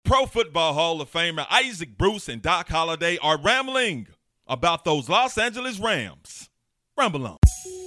Pro Football Hall of Famer Isaac Bruce and Doc Holliday are rambling about those Los Angeles Rams. Ramble on.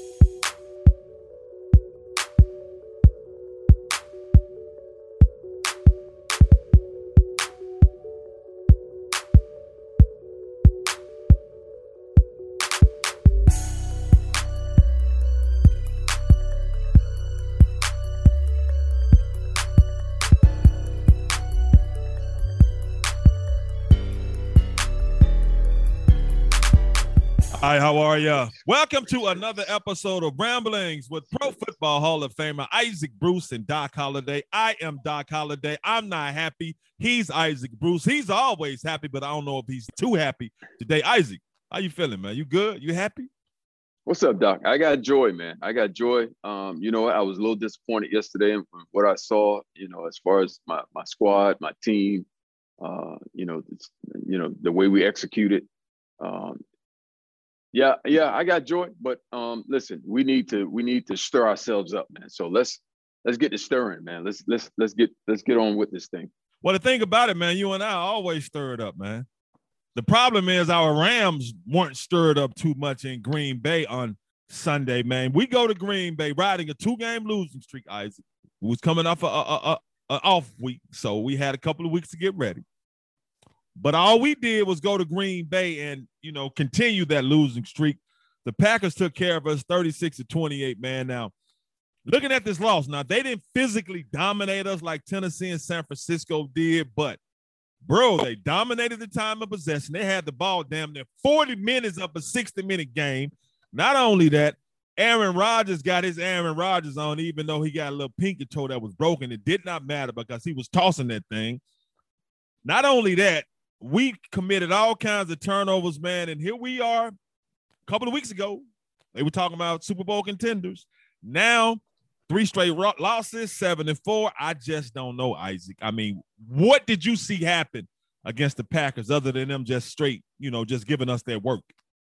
Hi, how are you? Welcome to another episode of Ramblings with Pro Football Hall of Famer Isaac Bruce and Doc Holliday. I am Doc Holliday. I'm not happy. He's Isaac Bruce. He's always happy, but I don't know if he's too happy today. Isaac, how you feeling, man? You good? You happy? What's up, Doc? I got joy, man. I got joy. You know what? I was a little disappointed yesterday in what I saw, as far as my squad, my team, the way we executed. Yeah, I got joy, but listen, we need to stir ourselves up, man. So let's get to stirring, man. Let's get on with this thing. Well, the thing about it, man, you and I always stir it up, man. The problem is our Rams weren't stirred up too much in Green Bay on Sunday, man. We go to Green Bay riding a 2-game losing streak, Isaac. We was coming off a off week, so we had a couple of weeks to get ready. But all we did was go to Green Bay and, continue that losing streak. The Packers took care of us 36-28, man. Now, looking at this loss, now, they didn't physically dominate us like Tennessee and San Francisco did, but, bro, they dominated the time of possession. They had the ball damn near 40 minutes of a 60-minute game. Not only that, Aaron Rodgers got his Aaron Rodgers on, even though he got a little pinky toe that was broken. It did not matter because he was tossing that thing. Not only that, we committed all kinds of turnovers, man, and here we are a couple of weeks ago. They were talking about Super Bowl contenders. Now, 3 straight losses, 7-4. I just don't know, Isaac. I mean, what did you see happen against the Packers other than them just straight, just giving us their work?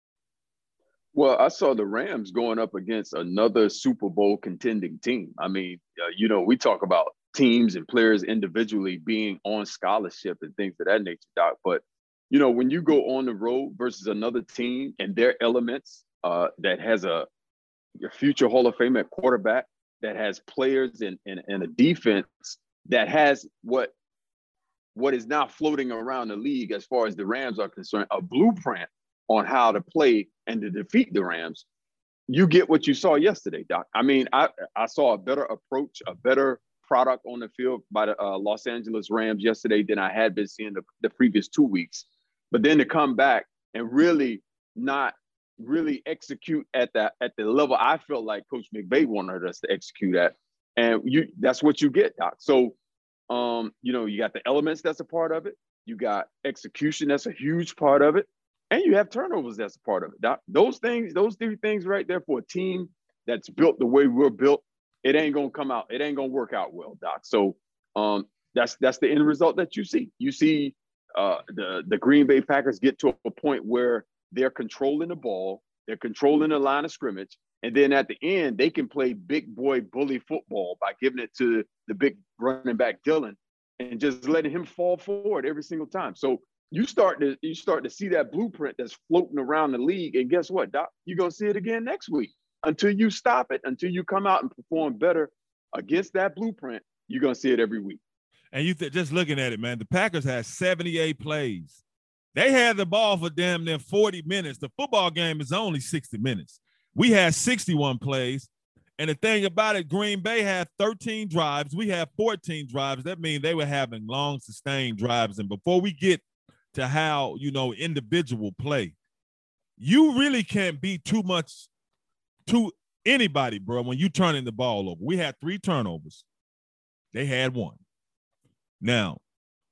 Well, I saw the Rams going up against another Super Bowl contending team. I mean, we talk about teams and players individually being on scholarship and things of that nature, Doc. But, when you go on the road versus another team and their elements that has a future Hall of Fame at quarterback, that has players and a defense that has what is now floating around the league as far as the Rams are concerned, a blueprint on how to play and to defeat the Rams, you get what you saw yesterday, Doc. I mean, I saw a better approach, a better product on the field by the Los Angeles Rams yesterday than I had been seeing the previous 2 weeks. But then to come back and really not really execute at the level I felt like Coach McVay wanted us to execute at, and that's what you get, Doc. So, you got the elements that's a part of it. You got execution that's a huge part of it, and you have turnovers that's a part of it, Doc. Those 3 things right there for a team that's built the way we're built, it ain't gonna come out. It ain't gonna work out well, Doc. So that's the end result that you see. You see the Green Bay Packers get to a point where they're controlling the ball, they're controlling the line of scrimmage, and then at the end they can play big boy bully football by giving it to the big running back Dillon and just letting him fall forward every single time. So you start to see that blueprint that's floating around the league, and guess what, Doc? You're gonna see it again next week. Until you stop it, until you come out and perform better against that blueprint, you're going to see it every week. And just looking at it, man, the Packers had 78 plays. They had the ball for damn near 40 minutes. The football game is only 60 minutes. We had 61 plays. And the thing about it, Green Bay had 13 drives. We had 14 drives. That means they were having long, sustained drives. And before we get to how, individual play, you really can't be too much to anybody, bro, when you turning the ball over. We had 3 turnovers. They had 1. Now,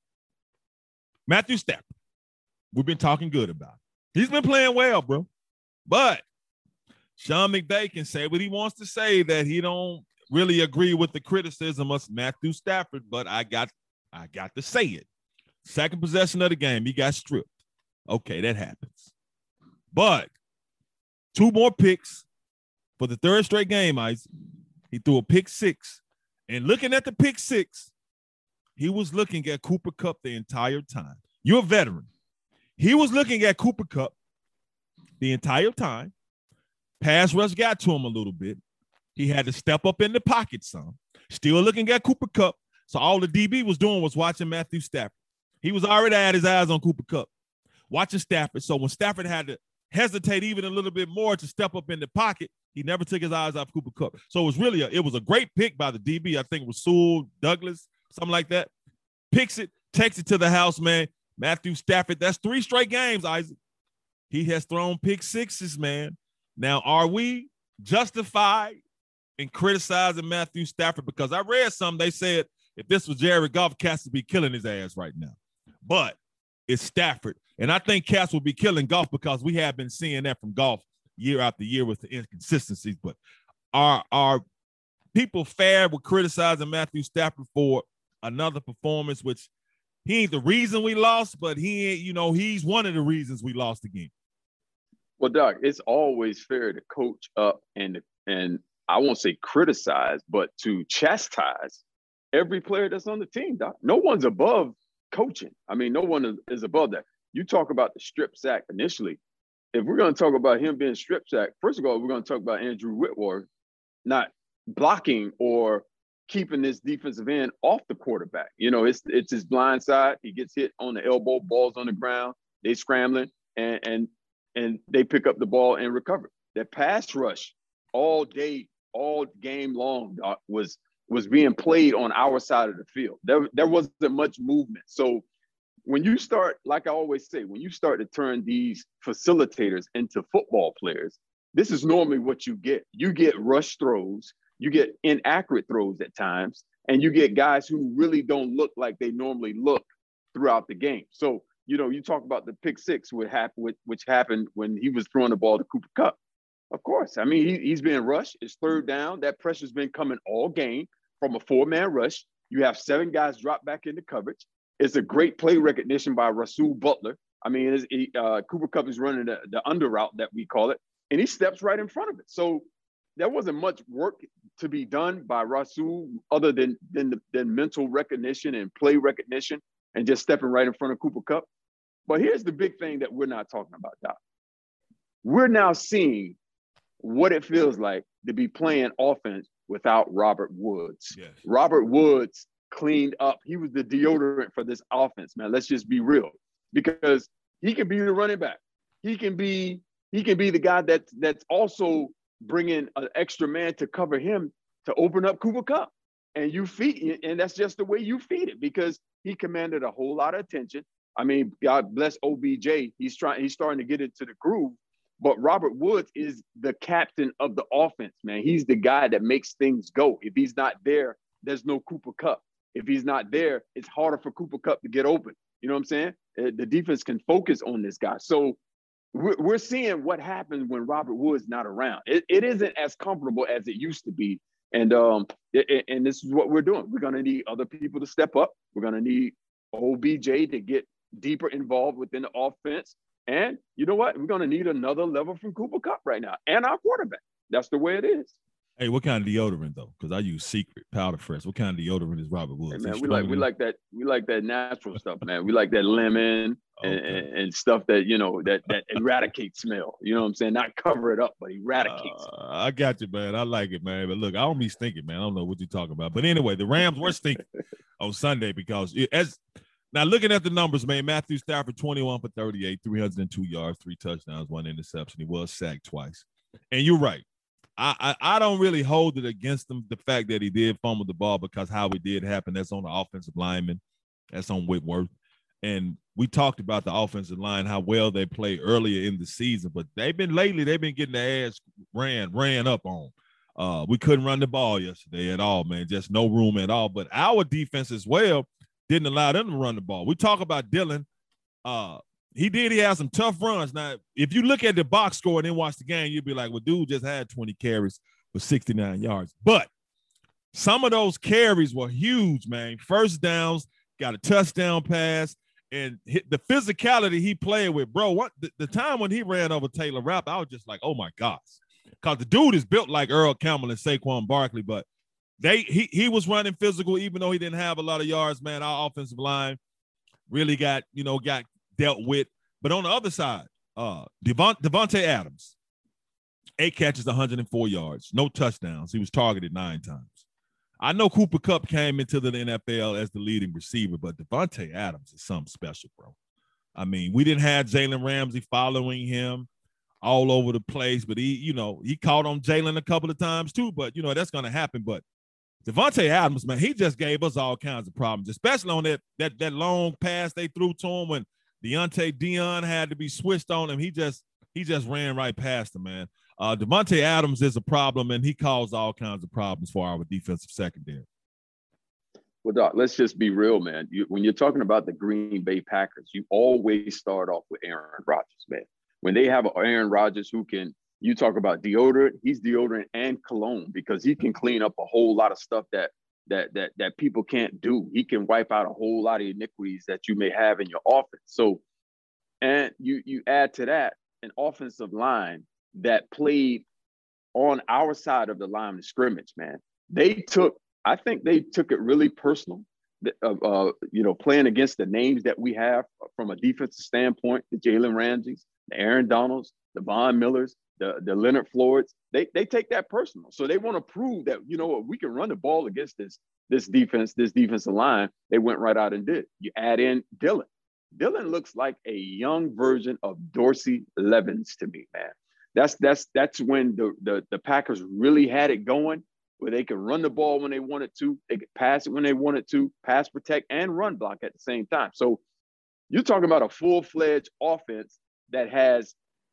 Matthew Stafford, we've been talking good about him. He's been playing well, bro. But Sean McVay can say what he wants to say, that he don't really agree with the criticism of Matthew Stafford, but I got to say it. Second possession of the game, he got stripped. Okay, that happens. But 2 more picks. For the 3rd straight game, Isaac, he threw a pick 6. And looking at the pick 6, he was looking at Cooper Kupp the entire time. You're a veteran. He was looking at Cooper Kupp the entire time. Pass rush got to him a little bit. He had to step up in the pocket some. Still looking at Cooper Kupp. So all the DB was doing was watching Matthew Stafford. He was already had his eyes on Cooper Kupp, watching Stafford. So when Stafford had to hesitate even a little bit more to step up in the pocket, he never took his eyes off Cooper Kupp. So it was a great pick by the DB. I think it was Sewell Douglas, something like that. Picks it, takes it to the house, man. Matthew Stafford, that's 3 straight games, Isaac. He has thrown pick sixes, man. Now, are we justified in criticizing Matthew Stafford? Because I read something, they said if this was Jared Goff, Cass would be killing his ass right now. But it's Stafford. And I think Cass will be killing Goff because we have been seeing that from Goff year after year with the inconsistencies. But are people fair with criticizing Matthew Stafford for another performance, which he ain't the reason we lost, but he ain't, he's one of the reasons we lost the game. Well, Doc, it's always fair to coach up and I won't say criticize, but to chastise every player that's on the team, Doc. No one's above coaching. I mean, no one is above that. You talk about the strip sack initially. If we're going to talk about him being strip sack, first of all, we're going to talk about Andrew Whitworth not blocking or keeping this defensive end off the quarterback. It's his blind side. He gets hit on the elbow, ball's on the ground. They scrambling and they pick up the ball and recover. That pass rush all day, all game long, Doc, was being played on our side of the field. There wasn't much movement. So when you start, like I always say, when you start to turn these facilitators into football players, this is normally what you get. You get rush throws, you get inaccurate throws at times, and you get guys who really don't look like they normally look throughout the game. So, you talk about the pick six, which happened when he was throwing the ball to Cooper Kupp. Of course. I mean, he's being rushed. It's third down. That pressure's been coming all game from a 4-man rush. You have 7 guys drop back into coverage. It's a great play recognition by Rasul Butler. I mean, Cooper Kupp is running the under route that we call it, and he steps right in front of it. So there wasn't much work to be done by Rasul other than mental recognition and play recognition and just stepping right in front of Cooper Kupp. But here's the big thing that we're not talking about, Doc. We're now seeing what it feels like to be playing offense without Robert Woods. Yes. Robert Woods cleaned up. He was the deodorant for this offense, man. Let's just be real, because he can be the running back. He can be the guy that's also bringing an extra man to cover him to open up Cooper Kupp. And that's just the way you feed it, because he commanded a whole lot of attention. I mean, God bless OBJ. He's starting to get into the groove. But Robert Woods is the captain of the offense, man. He's the guy that makes things go. If he's not there, there's no Cooper Kupp. If he's not there, it's harder for Cooper Kupp to get open. You know what I'm saying? The defense can focus on this guy. So we're seeing what happens when Robert Woods not around. It isn't as comfortable as it used to be. And this is what we're doing. We're going to need other people to step up. We're going to need OBJ to get deeper involved within the offense. And you know what? We're going to need another level from Cooper Kupp right now and our quarterback. That's the way it is. Hey, what kind of deodorant though? Because I use Secret Powder Fresh. What kind of deodorant is Robert Woods? Hey, man, we like that natural stuff, man. We like that lemon and stuff that that eradicates smell. You know what I'm saying? Not cover it up, but eradicates. I got you, man. I like it, man. But look, I don't be stinking, man. I don't know what you're talking about. But anyway, the Rams were stinking on Sunday because now looking at the numbers, man, Matthew Stafford 21 for 38, 302 yards, 3 touchdowns, 1 interception. He was sacked twice. And you're right. I don't really hold it against him, the fact that he did fumble the ball, because how it did happen, that's on the offensive lineman. That's on Whitworth. And we talked about the offensive line, how well they play earlier in the season, but they've been getting their ass ran up on. We couldn't run the ball yesterday at all, man. Just no room at all. But our defense as well didn't allow them to run the ball. We talk about Dylan. He had some tough runs. Now, if you look at the box score and then watch the game, you'd be like, well, dude just had 20 carries for 69 yards. But some of those carries were huge, man. First downs, got a touchdown pass, and the physicality he played with, bro. The time when he ran over Taylor Rapp, I was just like, oh, my gosh. Because the dude is built like Earl Campbell and Saquon Barkley, but he was running physical, even though he didn't have a lot of yards, man. Our offensive line really got dealt with. But on the other side, Devontae Adams, 8 catches, 104 yards, no touchdowns. He was targeted 9 times. I know Cooper Kupp came into the NFL as the leading receiver, but Devontae Adams is something special, bro. I mean, we didn't have Jalen Ramsey following him all over the place, but he caught on Jalen a couple of times too, but, that's going to happen. But Devontae Adams, man, he just gave us all kinds of problems, especially on that long pass they threw to him when Dion had to be switched on him. He just ran right past him, man. Devontae Adams is a problem, and he caused all kinds of problems for our defensive secondary. Well, Doc, let's just be real, man. When you're talking about the Green Bay Packers, you always start off with Aaron Rodgers, man. When they have Aaron Rodgers who can, you talk about deodorant, he's deodorant and cologne because he can clean up a whole lot of stuff that people can't do. He can wipe out a whole lot of iniquities that you may have in your offense. So, and you add to that an offensive line that played on our side of the line of scrimmage, man. I think they took it really personal, playing against the names that we have from a defensive standpoint, the Jalen Ramseys, the Aaron Donalds, the Von Millers, the Leonard Floyds. They take that personal. So they want to prove that, we can run the ball against this defensive line. They went right out and did. You add in Dylan. Dylan looks like a young version of Dorsey Levens to me, man. That's when the Packers really had it going, where they could run the ball when they wanted to, they could pass it when they wanted to, pass protect and run block at the same time. So you're talking about a full-fledged offense that has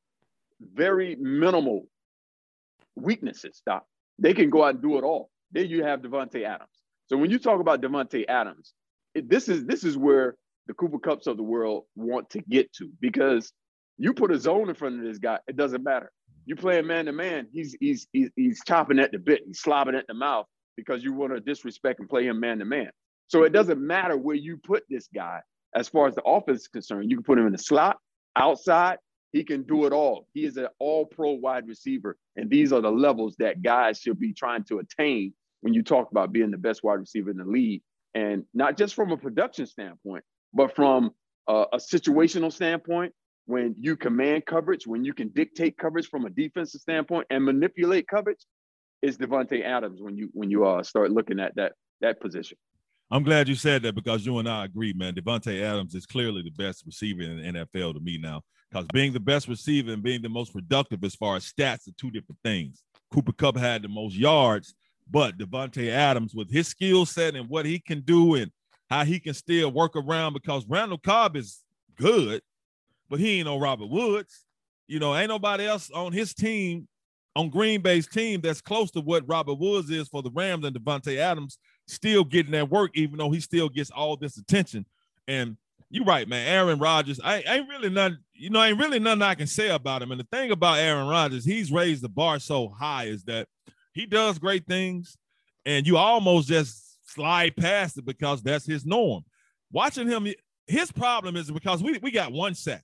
very minimal weaknesses, Doc. They can go out and do it all. Then you have Devontae Adams. So when you talk about Devontae Adams, this is where the Cooper Kupps of the world want to get to, because you put a zone in front of this guy, it doesn't matter. You play him man-to-man, he's chopping at the bit, he's slobbing at the mouth because you want to disrespect and play him man-to-man. So it doesn't matter where you put this guy as far as the offense is concerned. You can put him in the slot, outside, he can do it all. He is an all-pro wide receiver, and these are the levels that guys should be trying to attain when you talk about being the best wide receiver in the league, and not just from a production standpoint, but from a situational standpoint. When you command coverage, when you can dictate coverage from a defensive standpoint and manipulate coverage, is Devontae Adams when you start looking at that position. I'm glad you said that, because you and I agree, man. Devontae Adams is clearly the best receiver in the NFL to me now, because being the best receiver and being the most productive as far as stats are two different things. Cooper Kupp had the most yards, but Devontae Adams, with his skill set and what he can do and how he can still work around, because Randall Cobb is good, but he ain't no Robert Woods. Ain't nobody else on his team, on Green Bay's team, that's close to what Robert Woods is for the Rams, and Devontae Adams still getting that work, even though he still gets all this attention. And you're right, man. Aaron Rodgers, ain't really nothing I can say about him. And the thing about Aaron Rodgers, he's raised the bar so high is that he does great things, and you almost just slide past it because that's his norm. Watching him, his problem is because we got one sack.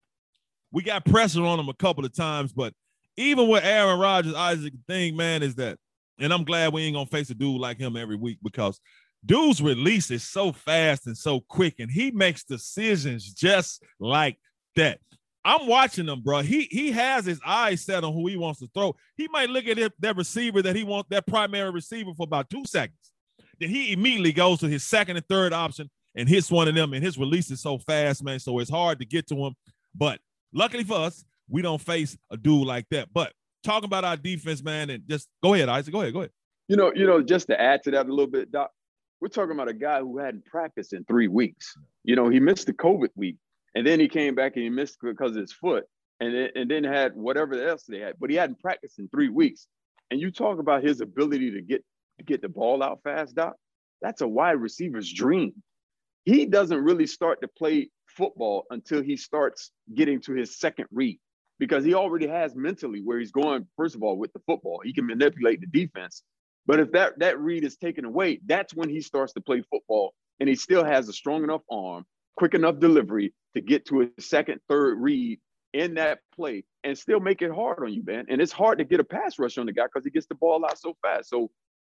We got pressure on him a couple of times, but even with Aaron Rodgers, Isaac, the thing, man, is that, and I'm glad we ain't going to face a dude like him every week, because dude's release is so fast and so quick, and he makes decisions just like that. I'm watching him, bro. He has his eyes set on who he wants to throw. He might look at that receiver that he wants, that primary receiver, for about 2 seconds. Then he immediately goes to his second and third option and hits one of them, and his release is so fast, man, so it's hard to get to him. But luckily for us, we don't face a dude like that. But talking about our defense, man, and just go ahead, Isaac. Go ahead. Just to add to that a little bit, Doc, we're talking about a guy who hadn't practiced in 3 weeks. He missed the COVID week, and then he came back and he missed because of his foot, and then had whatever else they had. But he hadn't practiced in 3 weeks. And you talk about his ability to get the ball out fast, Doc. That's a wide receiver's dream. He doesn't really start to play football until he starts getting to his second read, because he already has mentally where he's going, first of all, with the football. He can manipulate the defense. But if that read is taken away, that's when he starts to play football, and he still has a strong enough arm, quick enough delivery to get to his second, third read in that play and still make it hard on you, man. And it's hard to get a pass rush on the guy because he gets the ball out so fast. So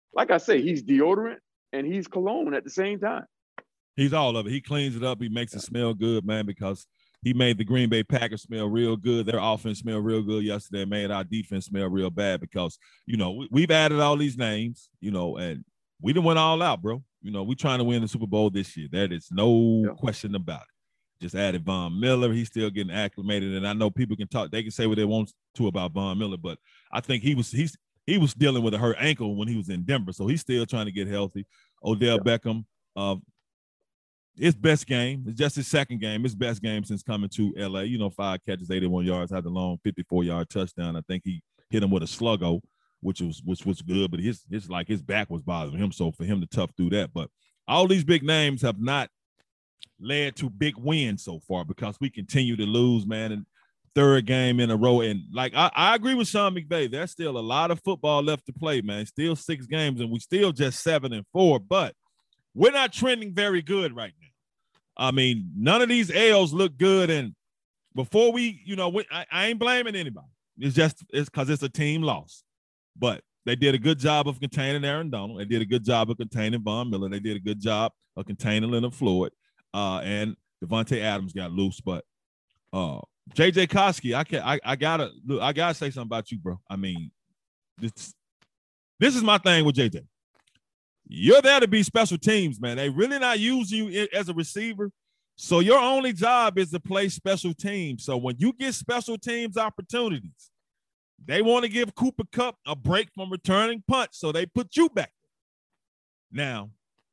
like I say, he's deodorant and he's cologne at the same time. He's all of it. He cleans it up. He makes it smell good, man, because he made the Green Bay Packers smell real good. Their offense smelled real good yesterday. Made our defense smell real bad because, we've added all these names, and we done went all out, bro. We trying to win the Super Bowl this year. That is no question about it. Just added Von Miller. He's still getting acclimated. And I know people can talk. They can say what they want to about Von Miller, but I think he was dealing with a hurt ankle when he was in Denver. So he's still trying to get healthy. Odell Beckham, his best game. It's just his second game. His best game since coming to LA. 5 catches, 81 yards, had the long 54-yard touchdown. I think he hit him with a sluggo, which was good, but his back was bothering him. So for him to tough through that. But all these big names have not led to big wins so far because we continue to lose, man. And third game in a row. And I agree with Sean McVay. There's still a lot of football left to play, man. Still 6 games, and we still just 7-4. But we're not trending very good right now. I mean, none of these L's look good. And before I ain't blaming anybody. It's because it's a team loss. But they did a good job of containing Aaron Donald. They did a good job of containing Von Miller. They did a good job of containing Leonard Floyd. And Devontae Adams got loose. But JJ Koski, I gotta say something about you, bro. I mean, this is my thing with JJ. You're there to be special teams, man. They really not using you as a receiver. So your only job is to play special teams. So when you get special teams opportunities, they want to give Cooper Kupp a break from returning punts, so they put you back. Now,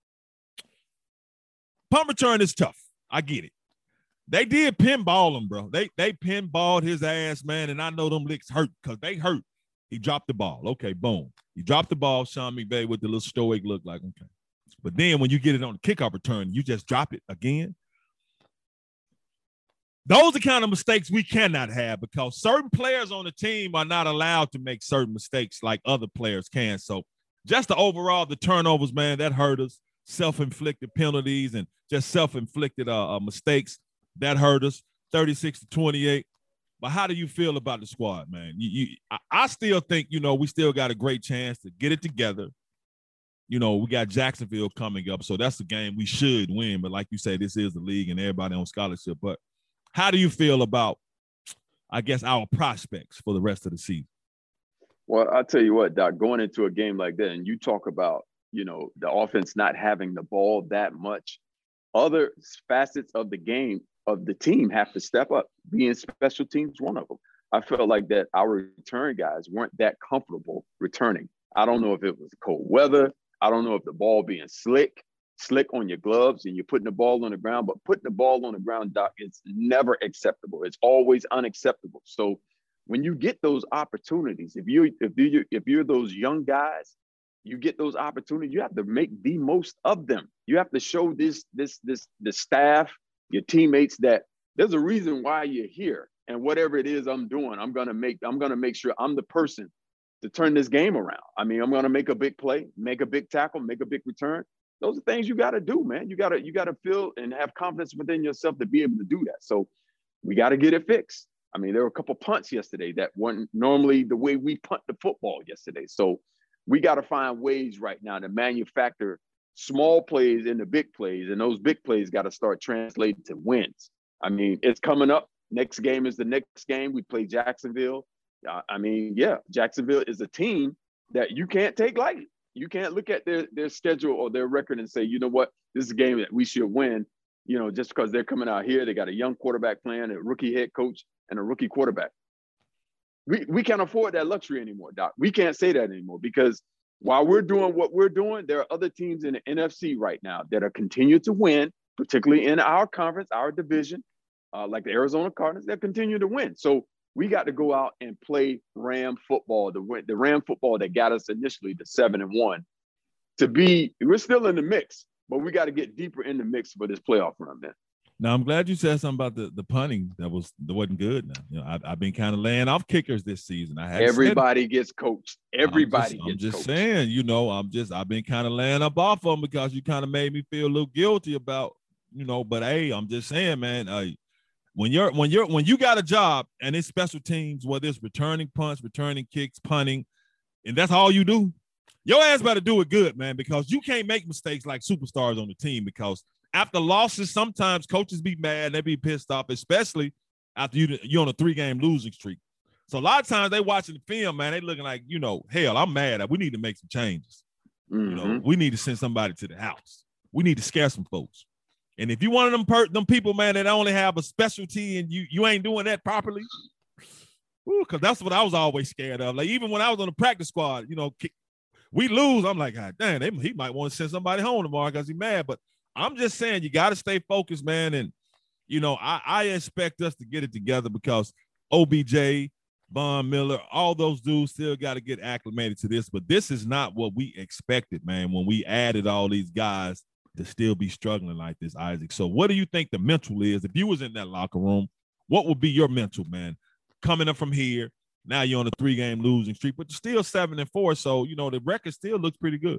punt return is tough. I get it. They did pinball him, bro. They pinballed his ass, man, and I know them licks hurt because they hurt. He dropped the ball. Okay, boom. He dropped the ball, Sean McVay, with the little stoic look like, okay. But then when you get it on the kickoff return, you just drop it again. Those are the kind of mistakes we cannot have because certain players on the team are not allowed to make certain mistakes like other players can. So just the turnovers, man, that hurt us. Self-inflicted penalties and just self-inflicted mistakes, that hurt us. 36-28. But how do you feel about the squad, man? I still think, we still got a great chance to get it together. We got Jacksonville coming up, so that's the game we should win. But like you say, this is the league and everybody on scholarship. But how do you feel about, I guess, our prospects for the rest of the season? Well, I'll tell you what, Doc, going into a game like that, and you talk about, the offense not having the ball that much, other facets of the game of the team have to step up, being special teams one of them. I felt like that our return guys weren't that comfortable returning. I don't know if it was cold weather. I don't know if the ball being slick on your gloves and you're putting the ball on the ground, but putting the ball on the ground, Doc, it's never acceptable. It's always unacceptable. So when you get those opportunities, if you're those young guys, you get those opportunities, you have to make the most of them. You have to show the staff, your teammates, that there's a reason why you're here. And whatever it is I'm doing, I'm gonna make sure I'm the person to turn this game around. I mean, I'm gonna make a big play, make a big tackle, make a big return. Those are things you gotta do, man. You gotta feel and have confidence within yourself to be able to do that. So we gotta get it fixed. I mean, there were a couple punts yesterday that weren't normally the way we punt the football yesterday. So we got to find ways right now to manufacture small plays into big plays, and those big plays got to start translating to wins. I mean, it's coming up. Next game is the next game. We play Jacksonville. Jacksonville is a team that you can't take lightly. You can't look at their schedule or their record and say, you know what, this is a game that we should win, just because they're coming out here. They got a young quarterback playing, a rookie head coach, and a rookie quarterback. We can't afford that luxury anymore, Doc. We can't say that anymore because while we're doing what we're doing, there are other teams in the NFC right now that are continuing to win, particularly in our conference, our division, like the Arizona Cardinals, that continue to win. So we got to go out and play Ram football, the Ram football that got us initially to 7-1. We're still in the mix, but we got to get deeper in the mix for this playoff run, man. Now, I'm glad you said something about the punting that wasn't good. Now, I've been kind of laying off kickers this season. Everybody gets coached. I'm just saying, I've been kind of laying up off them because you kind of made me feel a little guilty about, But hey, I'm just saying, man. When you got a job and it's special teams, whether it's returning punts, returning kicks, punting, and that's all you do, Your ass better do it good, man, because you can't make mistakes like superstars on the team, because after losses, sometimes coaches be mad, they be pissed off, especially after you're on a 3-game losing streak. So a lot of times they watching the film, man, they looking like, hell, I'm mad. We need to make some changes. Mm-hmm. We need to send somebody to the house. We need to scare some folks. And if you one of them people, man, that only have a specialty and you ain't doing that properly, because that's what I was always scared of. Like, even when I was on the practice squad, we lose, I'm like, God damn, he might want to send somebody home tomorrow because he's mad. But I'm just saying, you got to stay focused, man. And, I expect us to get it together, because OBJ, Von Miller, all those dudes still got to get acclimated to this. But this is not what we expected, man, when we added all these guys to still be struggling like this, Isaac. So what do you think the mental is? If you was in that locker room, what would be your mental, man? Coming up from here, now you're on a 3-game losing streak, but you're still 7-4. So, the record still looks pretty good.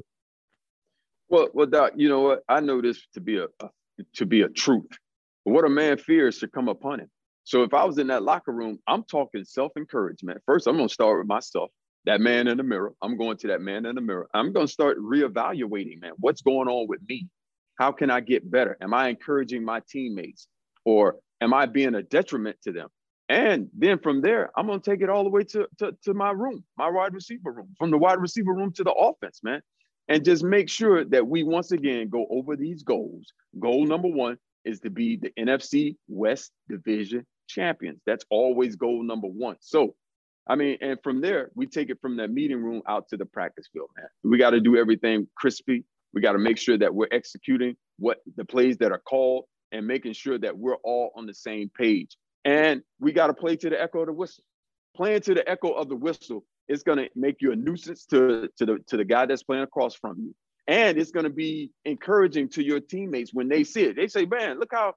Well, Doc, you know what? I know this to be a truth. What a man fears should come upon him. So if I was in that locker room, I'm talking self-encouragement. First, I'm going to start with myself, that man in the mirror. I'm going to that man in the mirror. I'm going to start reevaluating, man, what's going on with me? How can I get better? Am I encouraging my teammates, or am I being a detriment to them? And then from there, I'm going to take it all the way to my room, my wide receiver room, from the wide receiver room to the offense, man. And just make sure that we once again go over these goals. Goal number 1 is to be the NFC West Division champions. That's always goal number 1. So, and from there, we take it from that meeting room out to the practice field, man. We got to do everything crispy. We got to make sure that we're executing what the plays that are called and making sure that we're all on the same page. And we got to play to the echo of the whistle. Playing to the echo of the whistle is going to make you a nuisance to the guy that's playing across from you. And it's going to be encouraging to your teammates when they see it. They say, man, look how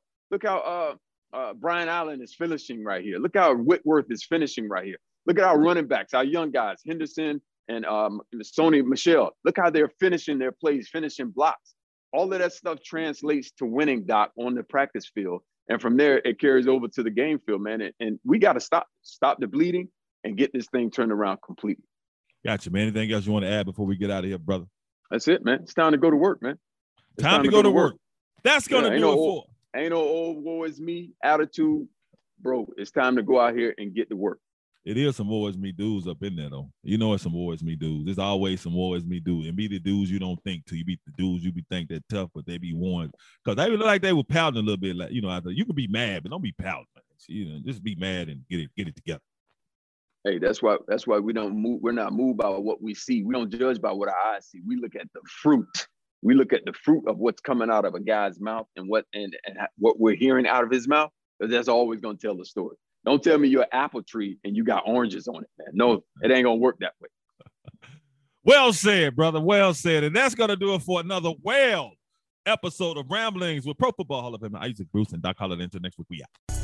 Brian Allen is finishing right here. Look how Whitworth is finishing right here. Look at our running backs, our young guys, Henderson and Sony Michel. Look how they're finishing their plays, finishing blocks. All of that stuff translates to winning, Doc, on the practice field. And from there, it carries over to the game field, man. And we got to stop the bleeding and get this thing turned around completely. Gotcha, man. Anything else you want to add before we get out of here, brother? That's it, man. It's time to go to work, man. Time to go to work. That's going to do it for. Ain't no old woe is me attitude. Bro, it's time to go out here and get to work. It is some woe is me dudes up in there, though. It's some woe is me dudes. There's always some woe is me dudes. And be the dudes you don't think to. You be the dudes you be think they're tough, but they be warned. Because they look like they were pouting a little bit. Like, after you can be mad, but don't be pouting. Just be mad and get it together. Hey, that's why we don't move. We're not moved by what we see. We don't judge by what our eyes see. We look at the fruit. We look at the fruit of what's coming out of a guy's mouth and what we're hearing out of his mouth. That's always going to tell the story. Don't tell me you're an apple tree and you got oranges on it, man. No, it ain't going to work that way. Well said, brother. Well said. And that's going to do it for another episode of Ramblings with Pro Football Hall of Famer Isaac Bruce and Doc Holliday. Until next week, we out.